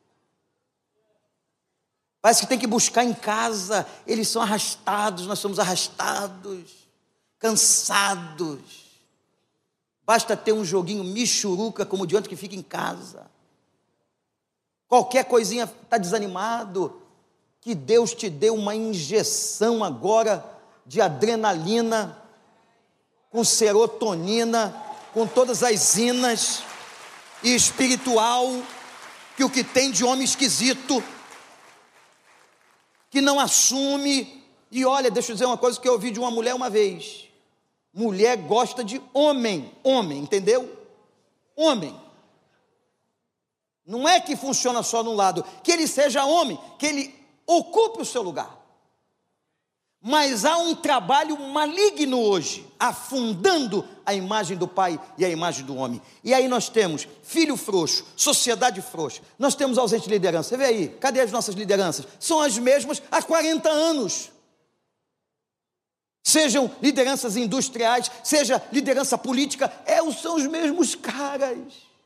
Parece que tem que buscar em casa. Eles são arrastados, nós somos arrastados, cansados. Basta ter um joguinho michuruca como de ontem que fica em casa. Qualquer coisinha está desanimado. Que Deus te dê uma injeção agora de adrenalina, com serotonina, com todas as inas, e espiritual, que o que tem de homem esquisito, que não assume. E olha, deixa eu dizer uma coisa que eu ouvi de uma mulher uma vez. Mulher gosta de homem, entendeu? Homem. Não é que funciona só num lado, que ele seja homem, que ele ocupe o seu lugar. Mas há um trabalho maligno hoje, afundando a imagem do pai e a imagem do homem. E aí nós temos filho frouxo, sociedade frouxa, nós temos ausente de liderança. Você vê aí, cadê as nossas lideranças? São as mesmas há 40 anos. Sejam lideranças industriais, seja liderança política, são os mesmos caras.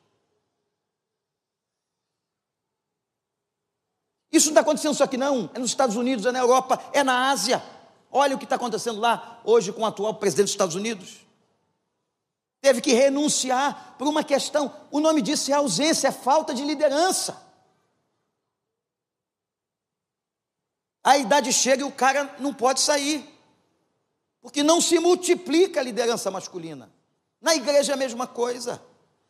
Isso não está acontecendo só aqui não, é nos Estados Unidos, é na Europa, é na Ásia. Olha o que está acontecendo lá hoje com o atual presidente dos Estados Unidos. Teve que renunciar por uma questão, o nome disso é ausência, é falta de liderança. A idade chega e o cara não pode sair, porque não se multiplica a liderança masculina. Na igreja é a mesma coisa.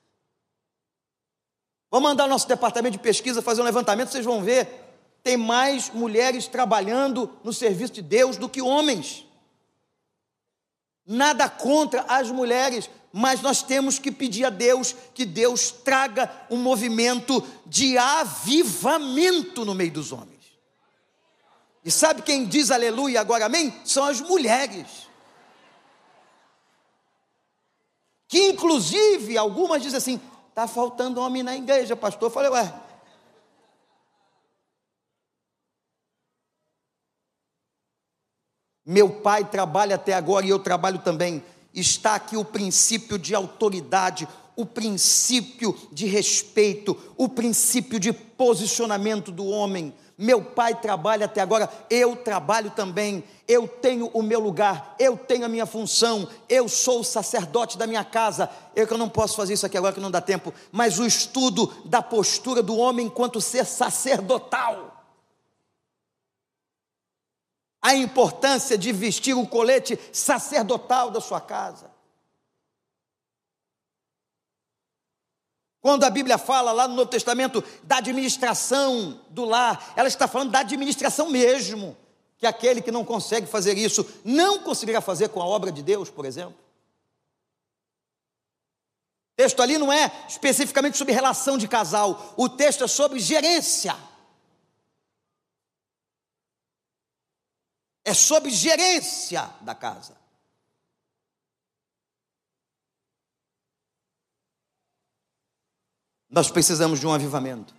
Vamos mandar o nosso departamento de pesquisa fazer um levantamento, vocês vão ver. Tem mais mulheres trabalhando no serviço de Deus do que homens. Nada contra as mulheres, mas nós temos que pedir a Deus que Deus traga um movimento de avivamento no meio dos homens. E sabe quem diz aleluia agora amém? São as mulheres. Que inclusive algumas dizem assim, está faltando homem na igreja, pastor. Eu falei, ué. Meu pai trabalha até agora e eu trabalho também. Está aqui o princípio de autoridade, o princípio de respeito, o princípio de posicionamento do homem. Meu pai trabalha até agora, eu trabalho também. Eu tenho o meu lugar, eu tenho a minha função, eu sou o sacerdote da minha casa. Eu não posso fazer isso aqui agora que não dá tempo, mas o estudo da postura do homem enquanto ser sacerdotal. A importância de vestir o colete sacerdotal da sua casa. Quando a Bíblia fala lá no Novo Testamento da administração do lar, ela está falando da administração mesmo, que aquele que não consegue fazer isso, não conseguirá fazer com a obra de Deus, por exemplo. O texto ali não é especificamente sobre relação de casal, o texto é sobre gerência. É sobre gerência da casa. Nós precisamos de um avivamento.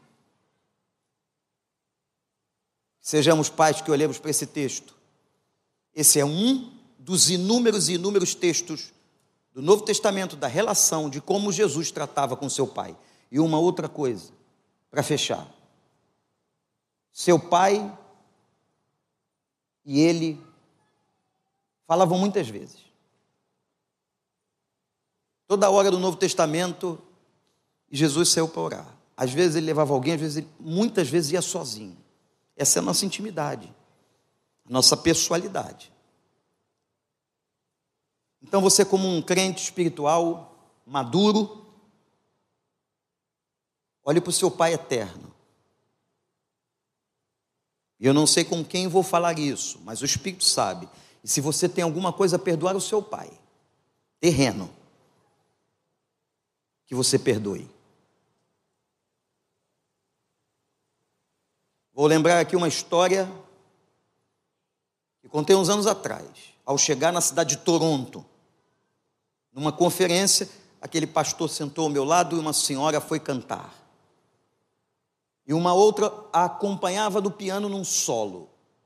Sejamos pais que olhemos para esse texto. Esse é um dos inúmeros e inúmeros textos do Novo Testamento, da relação de como Jesus tratava com seu pai. E uma outra coisa, para fechar. Seu pai e ele falavam muitas vezes. Toda hora do Novo Testamento, Jesus saiu para orar. Às vezes ele levava alguém, muitas vezes ia sozinho. Essa é a nossa intimidade, a nossa pessoalidade. Então você, como um crente espiritual maduro, olhe para o seu Pai eterno. E eu não sei com quem vou falar isso, mas o Espírito sabe. E se você tem alguma coisa a perdoar o seu pai terreno, que você perdoe. Vou lembrar aqui uma história que contei uns anos atrás. Ao chegar na cidade de Toronto, numa conferência, aquele pastor sentou ao meu lado e uma senhora foi cantar. E uma outra a acompanhava do piano num solo.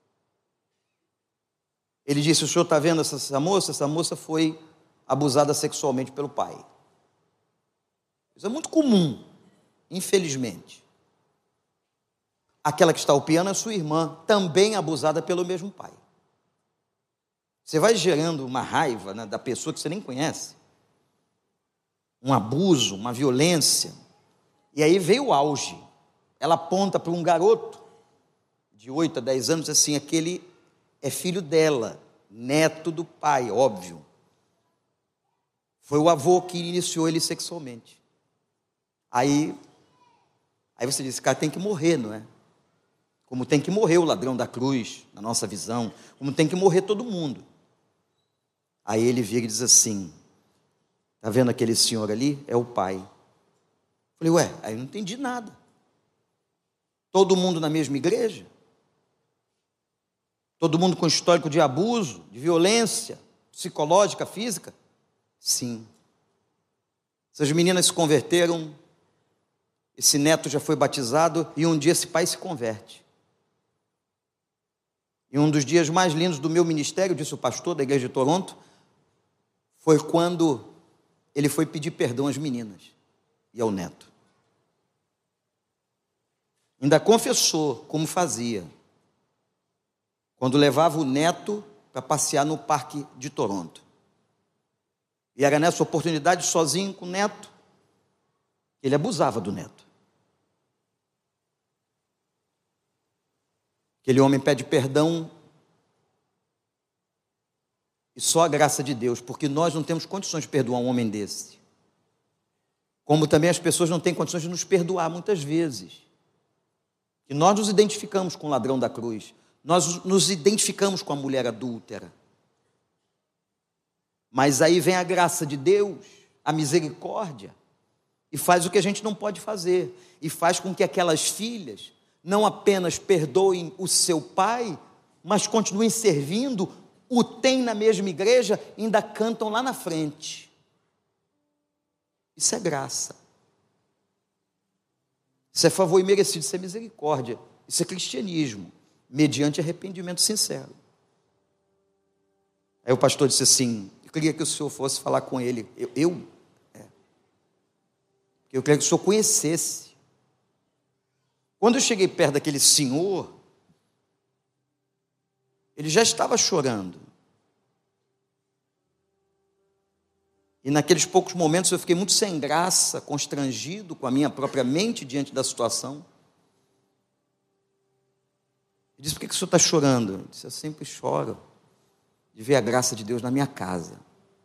Ele disse, o senhor está vendo essa moça? Essa moça foi abusada sexualmente pelo pai. Isso é muito comum, infelizmente. Aquela que está ao piano é sua irmã, também abusada pelo mesmo pai. Você vai gerando uma raiva, né, da pessoa que você nem conhece. Um abuso, uma violência. E aí veio o auge. Ela aponta para um garoto de 8 a 10 anos, assim, aquele é filho dela, neto do pai, óbvio. Foi o avô que iniciou ele sexualmente. Aí você diz, esse cara tem que morrer, não é? Como tem que morrer o ladrão da cruz, na nossa visão, como tem que morrer todo mundo. Aí ele vira e diz assim, está vendo aquele senhor ali? É o pai. Falei, ué, aí eu não entendi nada. Todo mundo na mesma igreja? Todo mundo com histórico de abuso, de violência psicológica, física? Sim. Essas meninas se converteram, esse neto já foi batizado e um dia esse pai se converte. E um dos dias mais lindos do meu ministério, disse o pastor da igreja de Toronto, foi quando ele foi pedir perdão às meninas e ao neto. Ainda confessou como fazia quando levava o neto para passear no parque de Toronto. E era nessa oportunidade, sozinho com o neto, ele abusava do neto. Aquele homem pede perdão e só a graça de Deus, porque nós não temos condições de perdoar um homem desse. Como também as pessoas não têm condições de nos perdoar muitas vezes. E nós nos identificamos com o ladrão da cruz, nós nos identificamos com a mulher adúltera. Mas aí vem a graça de Deus, a misericórdia, e faz o que a gente não pode fazer, e faz com que aquelas filhas não apenas perdoem o seu pai, mas continuem servindo, o tem na mesma igreja, ainda cantam lá na frente. Isso é graça. Isso é favor imerecido, isso é misericórdia, isso é cristianismo, mediante arrependimento sincero. Aí o pastor disse assim, eu queria que o senhor fosse falar com ele, eu queria que o senhor conhecesse. Quando eu cheguei perto daquele senhor, ele já estava chorando. E naqueles poucos momentos eu fiquei muito sem graça, constrangido com a minha própria mente diante da situação. Ele disse, por que o senhor está chorando? Eu disse, eu sempre choro de ver a graça de Deus na minha casa.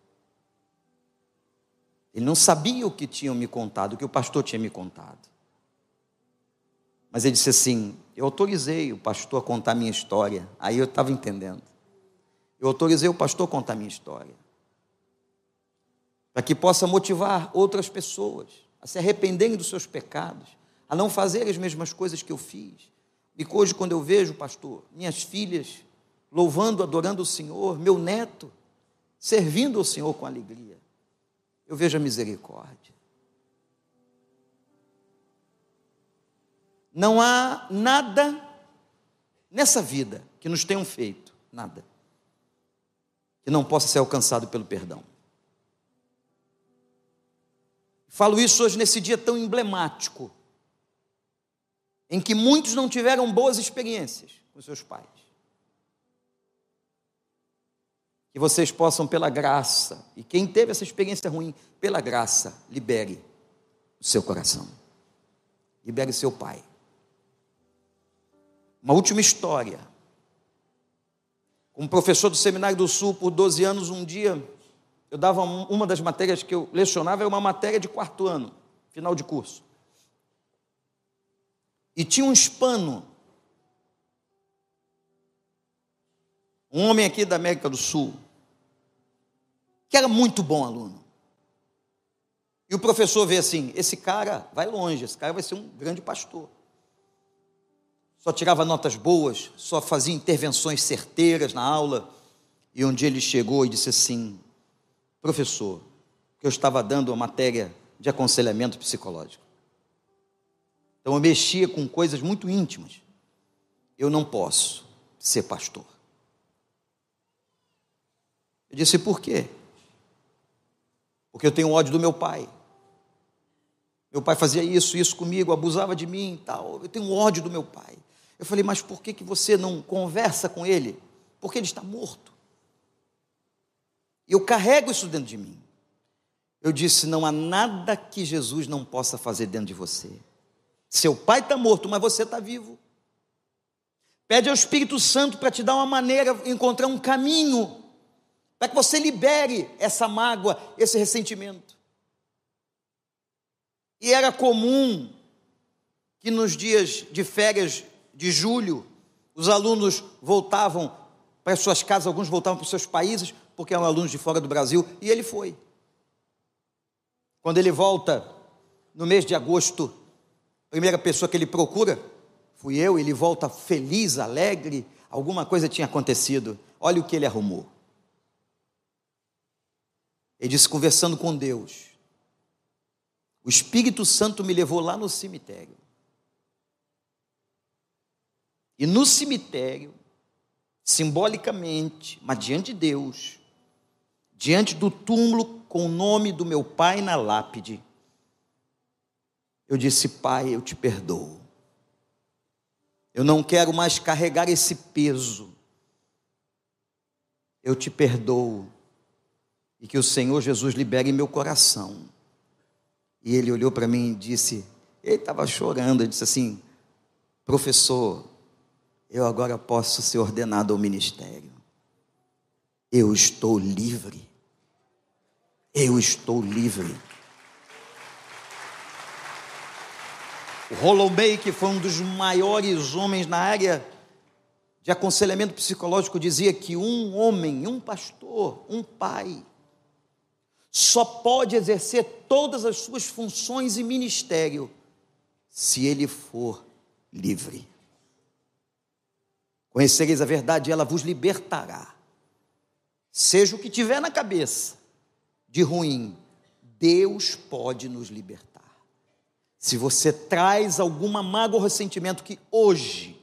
Ele não sabia o que tinham me contado, o que o pastor tinha me contado. Mas ele disse assim, eu autorizei o pastor a contar a minha história. Aí eu estava entendendo. Eu autorizei o pastor a contar a minha história, para que possa motivar outras pessoas a se arrependerem dos seus pecados, a não fazerem as mesmas coisas que eu fiz. E hoje, quando eu vejo, pastor, minhas filhas louvando, adorando o Senhor, meu neto servindo ao Senhor com alegria, eu vejo a misericórdia. Não há nada nessa vida que nos tenham feito, nada, que não possa ser alcançado pelo perdão. Falo isso hoje nesse dia tão emblemático, em que muitos não tiveram boas experiências com seus pais. Que vocês possam, pela graça, e quem teve essa experiência ruim, pela graça, libere o seu coração. Libere seu pai. Uma última história. Como professor do Seminário do Sul por 12 anos, um dia eu dava uma das matérias que eu lecionava, era uma matéria de 4º ano, final de curso. E tinha um hispano, um homem aqui da América do Sul, que era muito bom aluno. E o professor vê assim, esse cara vai longe, esse cara vai ser um grande pastor. Só tirava notas boas, só fazia intervenções certeiras na aula. E um dia ele chegou e disse assim, professor, que eu estava dando uma matéria de aconselhamento psicológico. Então eu mexia com coisas muito íntimas. Eu não posso ser pastor. Eu disse, por quê? Porque eu tenho ódio do meu pai. Meu pai fazia isso comigo, abusava de mim e tal. Eu tenho ódio do meu pai. Eu falei, mas por que você não conversa com ele? Porque ele está morto. Eu carrego isso dentro de mim. Eu disse, não há nada que Jesus não possa fazer dentro de você. Seu pai está morto, mas você está vivo. Pede ao Espírito Santo para te dar uma maneira, encontrar um caminho, para que você libere essa mágoa, esse ressentimento. E era comum que nos dias de férias de julho, os alunos voltavam para suas casas, alguns voltavam para os seus países, porque eram alunos de fora do Brasil, e ele foi. Quando ele volta, no mês de agosto, a primeira pessoa que ele procura, fui eu, ele volta feliz, alegre, alguma coisa tinha acontecido. Olha o que ele arrumou. Ele disse, conversando com Deus, o Espírito Santo me levou lá no cemitério. E no cemitério, simbolicamente, mas diante de Deus, diante do túmulo com o nome do meu pai na lápide, eu disse, Pai, eu te perdoo. Eu não quero mais carregar esse peso. Eu te perdoo. E que o Senhor Jesus libere meu coração. E ele olhou para mim e disse, ele estava chorando, ele disse assim, professor, eu agora posso ser ordenado ao ministério. Eu estou livre. Eu estou livre. O Rollo May, que foi um dos maiores homens na área de aconselhamento psicológico, dizia que um homem, um pastor, um pai, só pode exercer todas as suas funções e ministério se ele for livre. Conhecereis a verdade e ela vos libertará. Seja o que tiver na cabeça de ruim, Deus pode nos libertar. Se você traz alguma mágoa ou ressentimento que hoje,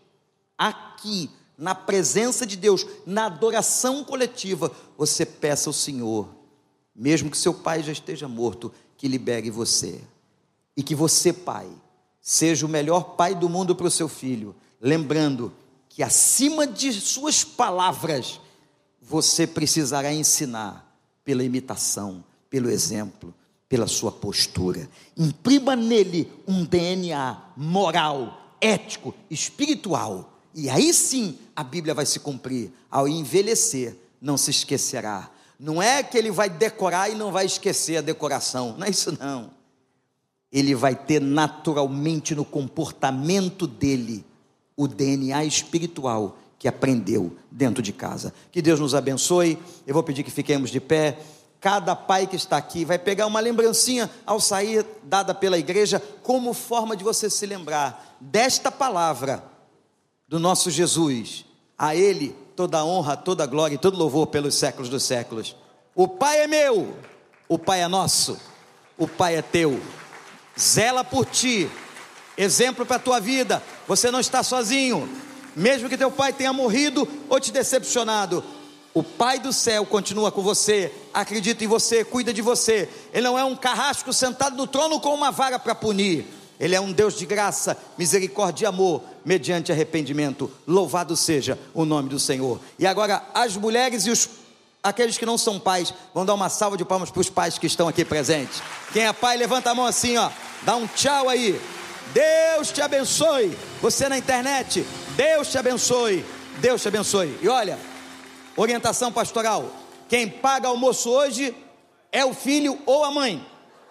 aqui, na presença de Deus, na adoração coletiva, você peça ao Senhor, mesmo que seu pai já esteja morto, que libere você. E que você, pai, seja o melhor pai do mundo para o seu filho, lembrando que acima de suas palavras, você precisará ensinar pela imitação, pelo exemplo, pela sua postura. Imprima nele um DNA moral, ético, espiritual, e aí sim a Bíblia vai se cumprir. Ao envelhecer, não se esquecerá. Não é que ele vai decorar e não vai esquecer a decoração, não é isso não. Ele vai ter naturalmente no comportamento dele o DNA espiritual que aprendeu dentro de casa. Que Deus nos abençoe. Eu vou pedir que fiquemos de pé. Cada pai que está aqui vai pegar uma lembrancinha ao sair, dada pela igreja, como forma de você se lembrar desta palavra do nosso Jesus. A Ele toda a honra, toda a glória e todo louvor pelos séculos dos séculos. O Pai é meu, o Pai é nosso, o Pai é teu. Zela por ti, exemplo para a tua vida. Você não está sozinho, mesmo que teu pai tenha morrido ou te decepcionado. O Pai do céu continua com você, acredita em você, cuida de você. Ele não é um carrasco sentado no trono com uma vara para punir. Ele é um Deus de graça, misericórdia e amor, mediante arrependimento. Louvado seja o nome do Senhor. E agora as mulheres e aqueles que não são pais, vão dar uma salva de palmas para os pais que estão aqui presentes. Quem é pai, levanta a mão assim, ó, dá um tchau aí. Deus te abençoe. Você na internet, Deus te abençoe, Deus te abençoe. E olha, orientação pastoral, quem paga almoço hoje é o filho ou a mãe.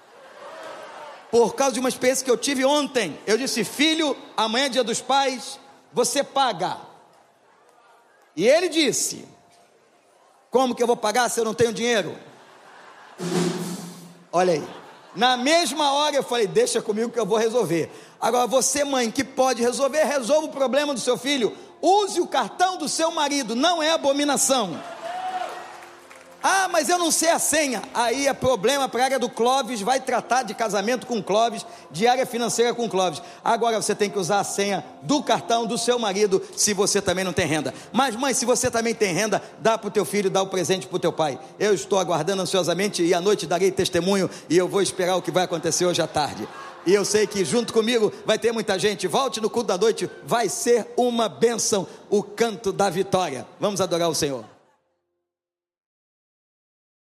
Por causa de uma experiência que eu tive ontem, eu disse, filho, amanhã é dia dos pais, você paga. E ele disse, como que eu vou pagar se eu não tenho dinheiro? Olha aí, na mesma hora eu falei, deixa comigo que eu vou resolver. Agora você, mãe, que pode resolver, resolva o problema do seu filho. Use o cartão do seu marido, não é abominação. Ah, mas eu não sei a senha. Aí é problema para a área do Clóvis, vai tratar de casamento com Clóvis, de área financeira com Clóvis. Agora você tem que usar a senha do cartão do seu marido, se você também não tem renda. Mas mãe, se você também tem renda, dá para o teu filho, dá o presente para o teu pai. Eu estou aguardando ansiosamente e à noite darei testemunho e eu vou esperar o que vai acontecer hoje à tarde. E eu sei que junto comigo vai ter muita gente. Volte no culto da noite, vai ser uma bênção, o canto da vitória. Vamos adorar o Senhor.